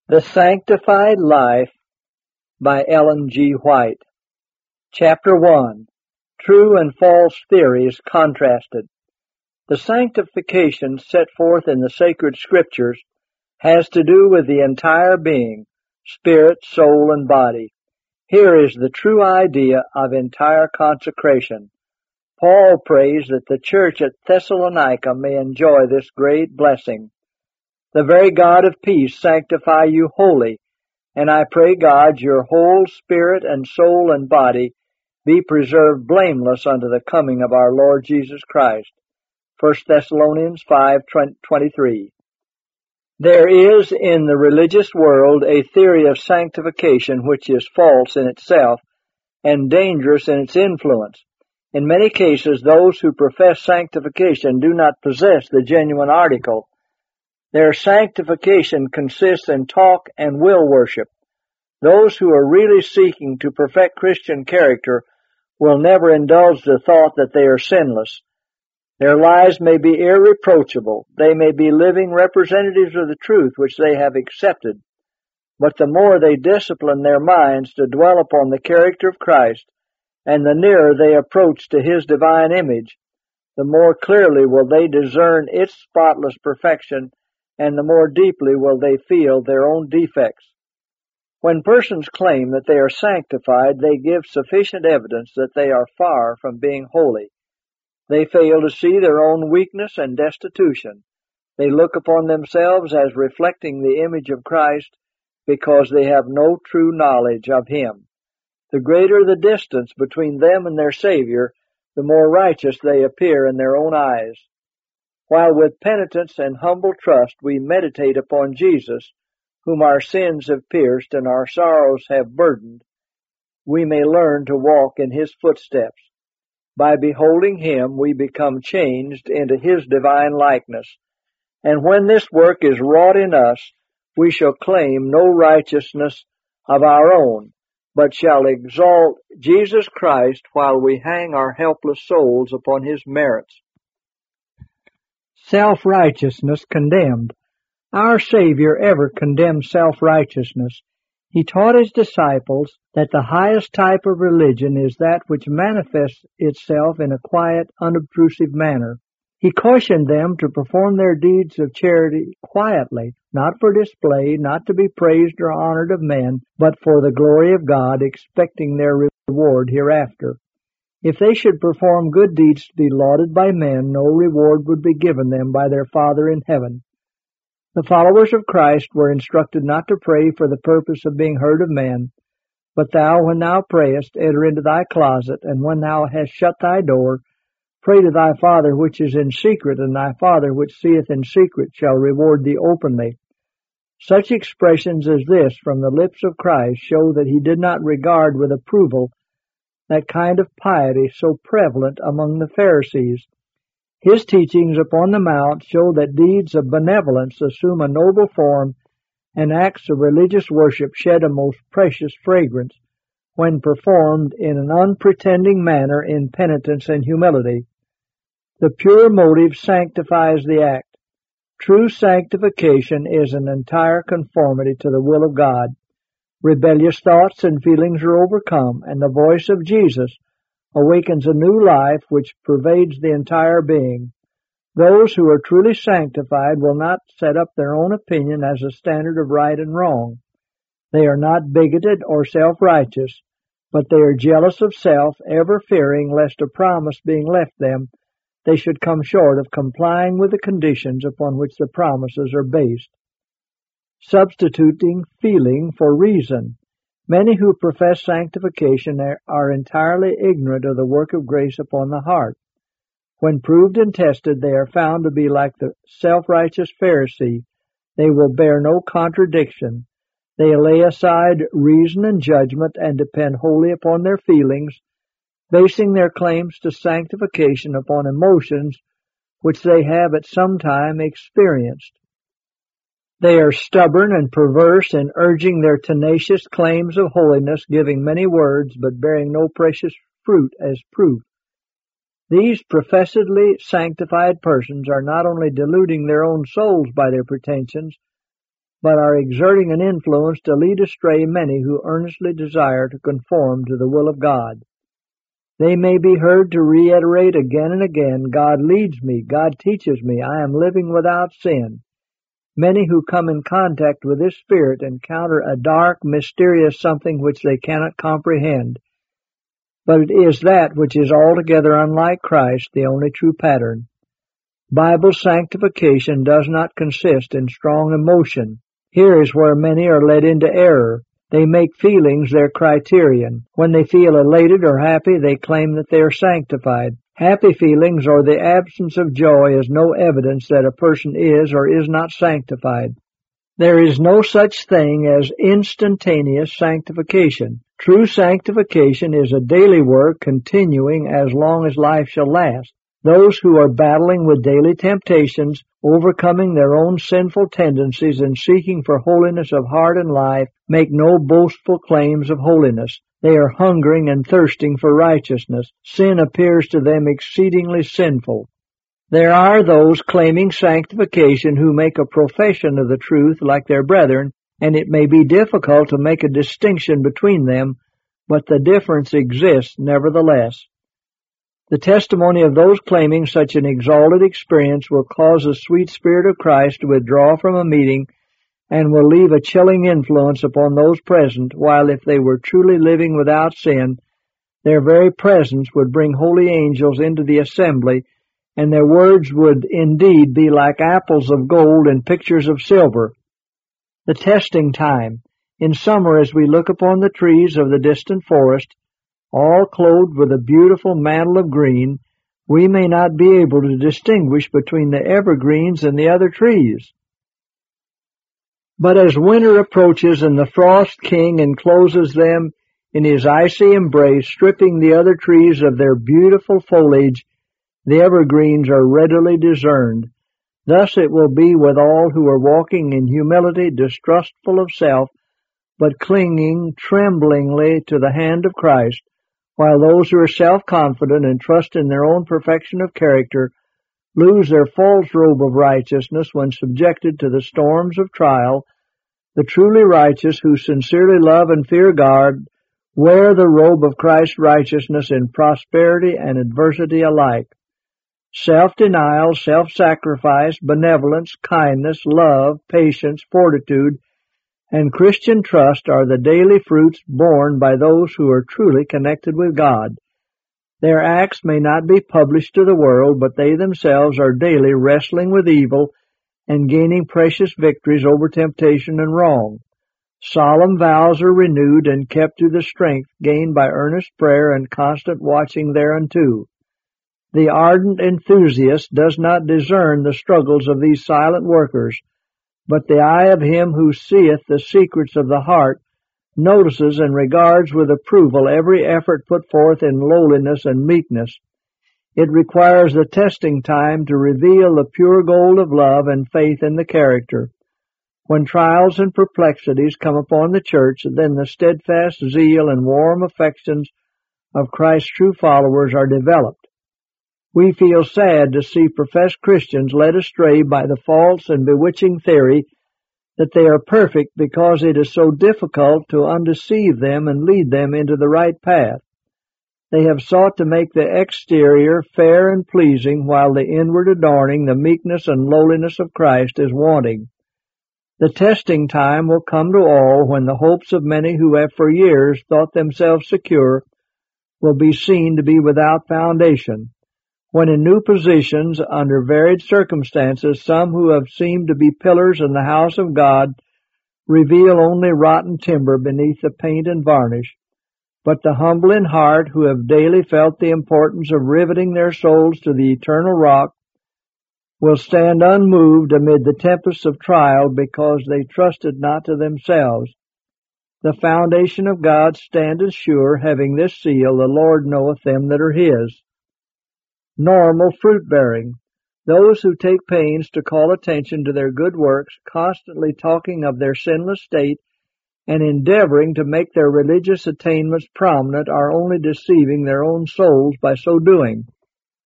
The Sanctified Life by Ellen G. White. Chapter 1. True and False Theories Contrasted. The sanctification set forth in the sacred scriptures has to do with the entire being, spirit, soul, and body. Here is the true idea of entire consecration. Paul prays that the church at Thessalonica may enjoy this great blessing. The very God of peace sanctify you wholly, and I pray God your whole spirit and soul and body be preserved blameless unto the coming of our Lord Jesus Christ. 1 Thessalonians 5:23. There is in the religious world a theory of sanctification which is false in itself and dangerous in its influence. In many cases, those who profess sanctification do not possess the genuine article. Their sanctification consists in talk and will worship. Those who are really seeking to perfect Christian character will never indulge the thought that they are sinless. Their lives may be irreproachable. They may be living representatives of the truth which they have accepted. But the more they discipline their minds to dwell upon the character of Christ, and the nearer they approach to His divine image, the more clearly will they discern its spotless perfection, and the more deeply will they feel their own defects. When persons claim that they are sanctified, they give sufficient evidence that they are far from being holy. They fail to see their own weakness and destitution. They look upon themselves as reflecting the image of Christ because they have no true knowledge of Him. The greater the distance between them and their Savior, the more righteous they appear in their own eyes. While with penitence and humble trust we meditate upon Jesus, whom our sins have pierced and our sorrows have burdened, we may learn to walk in His footsteps. By beholding Him, we become changed into His divine likeness. And when this work is wrought in us, we shall claim no righteousness of our own, but shall exalt Jesus Christ while we hang our helpless souls upon His merits. Self-righteousness condemned. Our Savior ever condemned self-righteousness. He taught His disciples that the highest type of religion is that which manifests itself in a quiet, unobtrusive manner. He cautioned them to perform their deeds of charity quietly, not for display, not to be praised or honored of men, but for the glory of God, expecting their reward hereafter. If they should perform good deeds to be lauded by men, no reward would be given them by their Father in heaven. The followers of Christ were instructed not to pray for the purpose of being heard of men, but thou, when thou prayest, enter into thy closet, and when thou hast shut thy door, pray to thy Father which is in secret, and thy Father which seeth in secret shall reward thee openly. Such expressions as this from the lips of Christ show that He did not regard with approval that kind of piety so prevalent among the Pharisees. His teachings upon the Mount show that deeds of benevolence assume a noble form, and acts of religious worship shed a most precious fragrance when performed in an unpretending manner in penitence and humility. The pure motive sanctifies the act. True sanctification is an entire conformity to the will of God. Rebellious thoughts and feelings are overcome, and the voice of Jesus awakens a new life which pervades the entire being. Those who are truly sanctified will not set up their own opinion as a standard of right and wrong. They are not bigoted or self-righteous, but they are jealous of self, ever fearing lest a promise being left them, they should come short of complying with the conditions upon which the promises are based. Substituting feeling for reason. Many who profess sanctification are entirely ignorant of the work of grace upon the heart. When proved and tested, they are found to be like the self-righteous Pharisee. They will bear no contradiction. They lay aside reason and judgment and depend wholly upon their feelings, basing their claims to sanctification upon emotions which they have at some time experienced. They are stubborn and perverse in urging their tenacious claims of holiness, giving many words but bearing no precious fruit as proof. These professedly sanctified persons are not only deluding their own souls by their pretensions, but are exerting an influence to lead astray many who earnestly desire to conform to the will of God. They may be heard to reiterate again and again, God leads me, God teaches me, I am living without sin. Many who come in contact with this spirit encounter a dark, mysterious something which they cannot comprehend. But it is that which is altogether unlike Christ, the only true pattern. Bible sanctification does not consist in strong emotion. Here is where many are led into error. They make feelings their criterion. When they feel elated or happy, they claim that they are sanctified. Happy feelings or the absence of joy is no evidence that a person is or is not sanctified. There is no such thing as instantaneous sanctification. True sanctification is a daily work continuing as long as life shall last. Those who are battling with daily temptations, overcoming their own sinful tendencies and seeking for holiness of heart and life, make no boastful claims of holiness. They are hungering and thirsting for righteousness. Sin appears to them exceedingly sinful. There are those claiming sanctification who make a profession of the truth like their brethren, and it may be difficult to make a distinction between them, but the difference exists nevertheless. The testimony of those claiming such an exalted experience will cause the sweet Spirit of Christ to withdraw from a meeting and will leave a chilling influence upon those present, while if they were truly living without sin, their very presence would bring holy angels into the assembly, and their words would indeed be like apples of gold and pictures of silver. The testing time. In summer, as we look upon the trees of the distant forest, all clothed with a beautiful mantle of green, we may not be able to distinguish between the evergreens and the other trees. But as winter approaches and the frost king encloses them in his icy embrace, stripping the other trees of their beautiful foliage, the evergreens are readily discerned. Thus it will be with all who are walking in humility, distrustful of self, but clinging tremblingly to the hand of Christ, while those who are self-confident and trust in their own perfection of character lose their false robe of righteousness when subjected to the storms of trial. The truly righteous who sincerely love and fear God wear the robe of Christ's righteousness in prosperity and adversity alike. Self-denial, self-sacrifice, benevolence, kindness, love, patience, fortitude, and Christian trust are the daily fruits borne by those who are truly connected with God. Their acts may not be published to the world, but they themselves are daily wrestling with evil and gaining precious victories over temptation and wrong. Solemn vows are renewed and kept through the strength gained by earnest prayer and constant watching thereunto. The ardent enthusiast does not discern the struggles of these silent workers, but the eye of him who seeth the secrets of the heart notices and regards with approval every effort put forth in lowliness and meekness. It requires the testing time to reveal the pure gold of love and faith in the character. When trials and perplexities come upon the church, then the steadfast zeal and warm affections of Christ's true followers are developed. We feel sad to see professed Christians led astray by the false and bewitching theory that they are perfect because it is so difficult to undeceive them and lead them into the right path. They have sought to make the exterior fair and pleasing, while the inward adorning, the meekness and lowliness of Christ, is wanting. The testing time will come to all when the hopes of many who have for years thought themselves secure will be seen to be without foundation. When in new positions, under varied circumstances, some who have seemed to be pillars in the house of God reveal only rotten timber beneath the paint and varnish. But the humble in heart, who have daily felt the importance of riveting their souls to the eternal rock, will stand unmoved amid the tempests of trial because they trusted not to themselves. The foundation of God standeth sure, having this seal, the Lord knoweth them that are his. Normal fruit-bearing. Those who take pains to call attention to their good works, constantly talking of their sinless state, and endeavoring to make their religious attainments prominent, are only deceiving their own souls by so doing.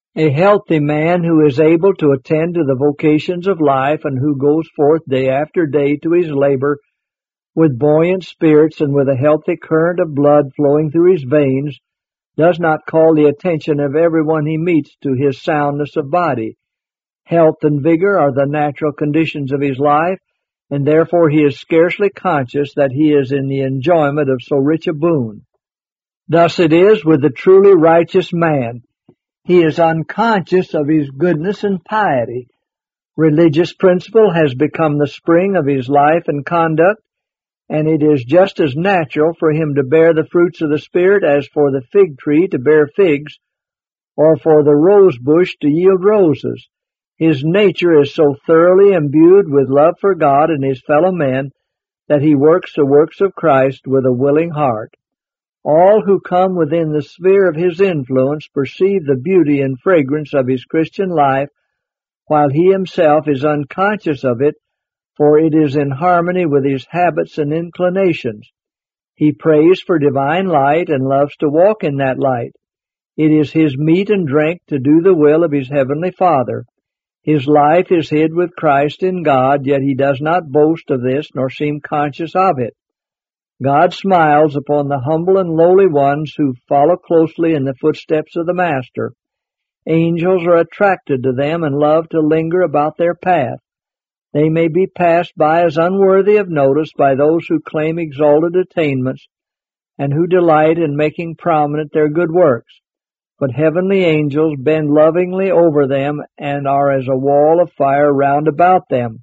A healthy man who is able to attend to the vocations of life and who goes forth day after day to his labor with buoyant spirits and with a healthy current of blood flowing through his veins does not call the attention of everyone he meets to his soundness of body. Health and vigor are the natural conditions of his life, and therefore he is scarcely conscious that he is in the enjoyment of so rich a boon. Thus it is with the truly righteous man. He is unconscious of his goodness and piety. Religious principle has become the spring of his life and conduct, and it is just as natural for him to bear the fruits of the Spirit as for the fig tree to bear figs, or for the rose bush to yield roses. His nature is so thoroughly imbued with love for God and his fellow men that he works the works of Christ with a willing heart. All who come within the sphere of his influence perceive the beauty and fragrance of his Christian life, while he himself is unconscious of it, for it is in harmony with his habits and inclinations. He prays for divine light and loves to walk in that light. It is his meat and drink to do the will of his heavenly Father. His life is hid with Christ in God, yet he does not boast of this nor seem conscious of it. God smiles upon the humble and lowly ones who follow closely in the footsteps of the Master. Angels are attracted to them and love to linger about their path. They may be passed by as unworthy of notice by those who claim exalted attainments and who delight in making prominent their good works. But heavenly angels bend lovingly over them and are as a wall of fire round about them.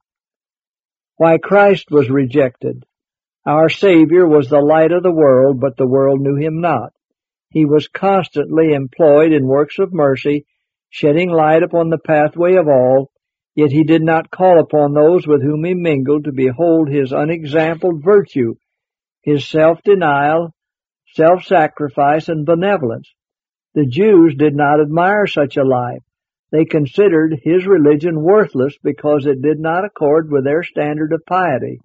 Why Christ was rejected. Our Savior was the light of the world, but the world knew him not. He was constantly employed in works of mercy, shedding light upon the pathway of all, yet he did not call upon those with whom he mingled to behold his unexampled virtue, his self-denial, self-sacrifice, and benevolence. The Jews did not admire such a life. They considered his religion worthless because it did not accord with their standard of piety.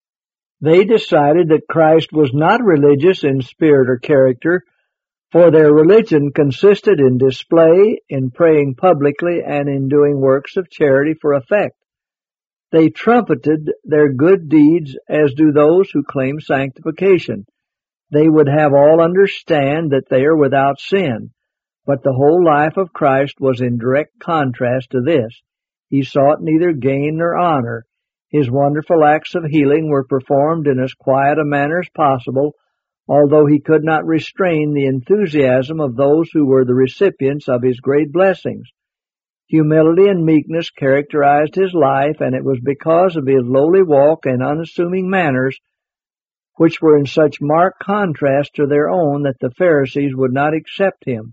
They decided that Christ was not religious in spirit or character, for their religion consisted in display, in praying publicly, and in doing works of charity for effect. They trumpeted their good deeds as do those who claim sanctification. They would have all understand that they are without sin, but the whole life of Christ was in direct contrast to this. He sought neither gain nor honor. His wonderful acts of healing were performed in as quiet a manner as possible, although he could not restrain the enthusiasm of those who were the recipients of his great blessings. Humility and meekness characterized his life, and it was because of his lowly walk and unassuming manners, which were in such marked contrast to their own, that the Pharisees would not accept him.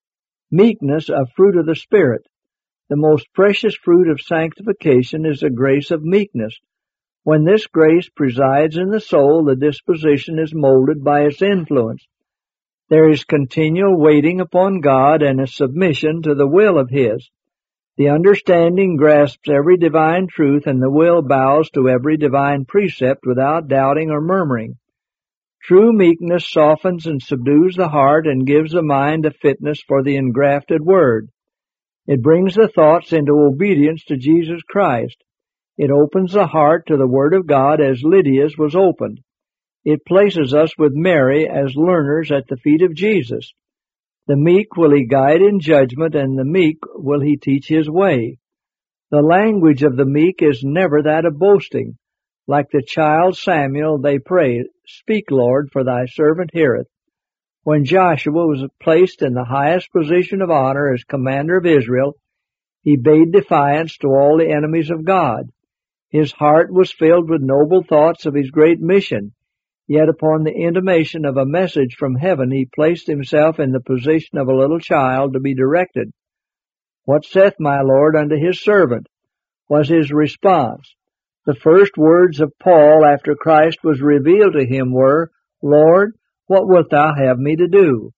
Meekness, a fruit of the Spirit. The most precious fruit of sanctification is the grace of meekness. When this grace presides in the soul, the disposition is molded by its influence. There is continual waiting upon God and a submission to the will of His. The understanding grasps every divine truth, and the will bows to every divine precept without doubting or murmuring. True meekness softens and subdues the heart and gives the mind a fitness for the engrafted word. It brings the thoughts into obedience to Jesus Christ. It opens the heart to the Word of God as Lydia's was opened. It places us with Mary as learners at the feet of Jesus. The meek will He guide in judgment, and the meek will He teach His way. The language of the meek is never that of boasting. Like the child Samuel, they prayed, "Speak, Lord, for thy servant heareth." When Joshua was placed in the highest position of honor as commander of Israel, he bade defiance to all the enemies of God. His heart was filled with noble thoughts of his great mission, yet upon the intimation of a message from heaven he placed himself in the position of a little child to be directed. "What saith my Lord unto his servant?" was his response. The first words of Paul after Christ was revealed to him were, "Lord, what wilt thou have me to do?"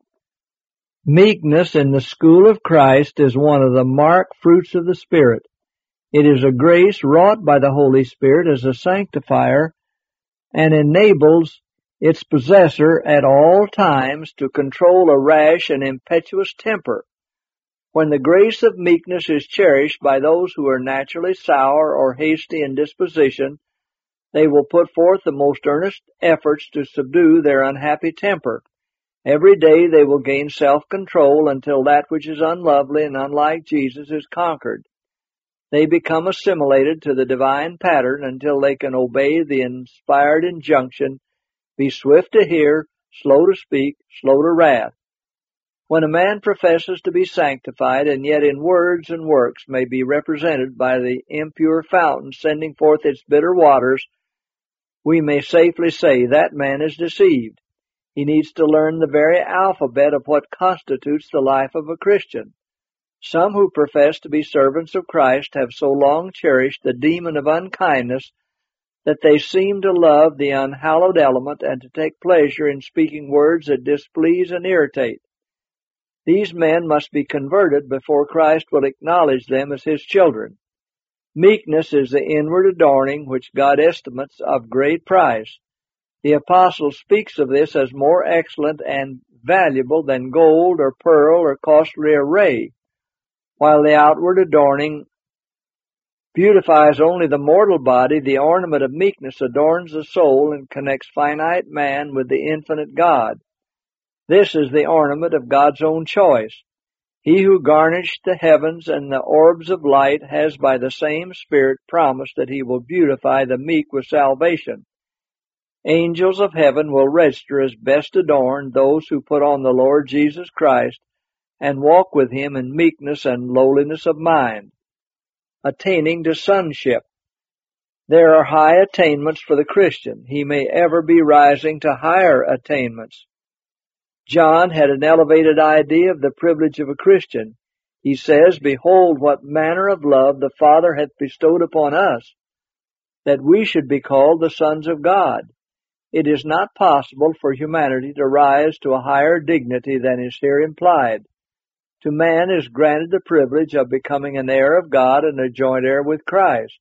Meekness in the school of Christ is one of the marked fruits of the Spirit. It is a grace wrought by the Holy Spirit as a sanctifier and enables its possessor at all times to control a rash and impetuous temper. When the grace of meekness is cherished by those who are naturally sour or hasty in disposition, they will put forth the most earnest efforts to subdue their unhappy temper. Every day they will gain self-control until that which is unlovely and unlike Jesus is conquered. They become assimilated to the divine pattern until they can obey the inspired injunction, be swift to hear, slow to speak, slow to wrath. When a man professes to be sanctified and yet in words and works may be represented by the impure fountain sending forth its bitter waters, we may safely say that man is deceived. He needs to learn the very alphabet of what constitutes the life of a Christian. Some who profess to be servants of Christ have so long cherished the demon of unkindness that they seem to love the unhallowed element and to take pleasure in speaking words that displease and irritate. These men must be converted before Christ will acknowledge them as His children. Meekness is the inward adorning which God estimates of great price. The apostle speaks of this as more excellent and valuable than gold or pearl or costly array, while the outward adorning beautifies only the mortal body. The ornament of meekness adorns the soul and connects finite man with the infinite God. This is the ornament of God's own choice. He who garnished the heavens and the orbs of light has by the same Spirit promised that He will beautify the meek with salvation. Angels of heaven will register as best adorned those who put on the Lord Jesus Christ and walk with Him in meekness and lowliness of mind. Attaining to sonship. There are high attainments for the Christian. He may ever be rising to higher attainments. John had an elevated idea of the privilege of a Christian. He says, "Behold, what manner of love the Father hath bestowed upon us, that we should be called the sons of God." It is not possible for humanity to rise to a higher dignity than is here implied. To man is granted the privilege of becoming an heir of God and a joint heir with Christ.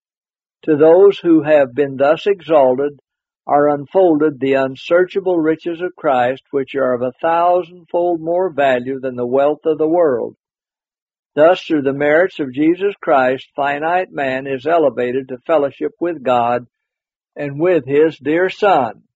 To those who have been thus exalted are unfolded the unsearchable riches of Christ, which are of 1,000-fold more value than the wealth of the world. Thus, through the merits of Jesus Christ, finite man is elevated to fellowship with God and with His dear Son.